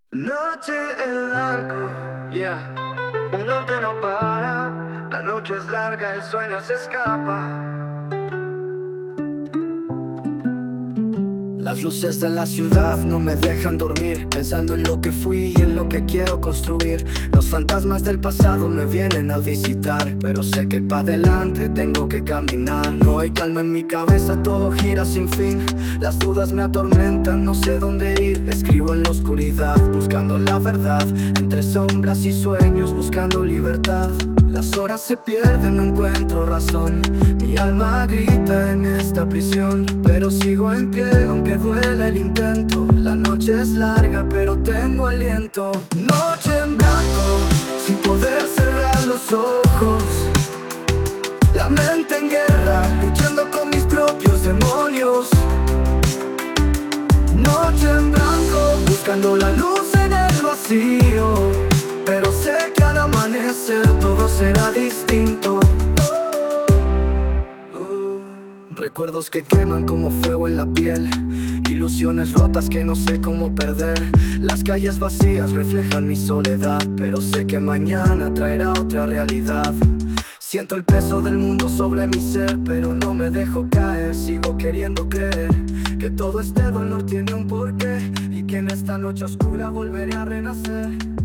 Noche es largo, yeah. El norte no para. La noche es larga, el sueño se escapa. Las luces de la ciudad no me dejan dormir, pensando en lo que fui y en lo que quiero construir. Los fantasmas del pasado me vienen a visitar, pero sé que para adelante tengo que caminar. No hay calma en mi cabeza, todo gira sin fin. Las dudas me atormentan, no sé dónde ir. Escribo en la oscuridad, buscando la verdad, entre sombras y sueños, buscando libertad. Las horas se pierden, no encuentro razón. Mi alma grita en esta prisión, pero sigo en pie aunque duele el intento. La noche es larga pero tengo aliento. Noche en blanco, sin poder cerrar los ojos. La mente en guerra, luchando con mis propios demonios. Noche en blanco, buscando la luz en el vacío, pero sé que al amanecer todo será distinto. Recuerdos que queman como fuego en la piel, ilusiones rotas que no sé cómo perder. Las calles vacías reflejan mi soledad, pero sé que mañana traerá otra realidad. Siento el peso del mundo sobre mi ser, pero no me dejo caer. Sigo queriendo creer que todo este dolor tiene un porqué, y que en esta noche oscura volveré a renacer.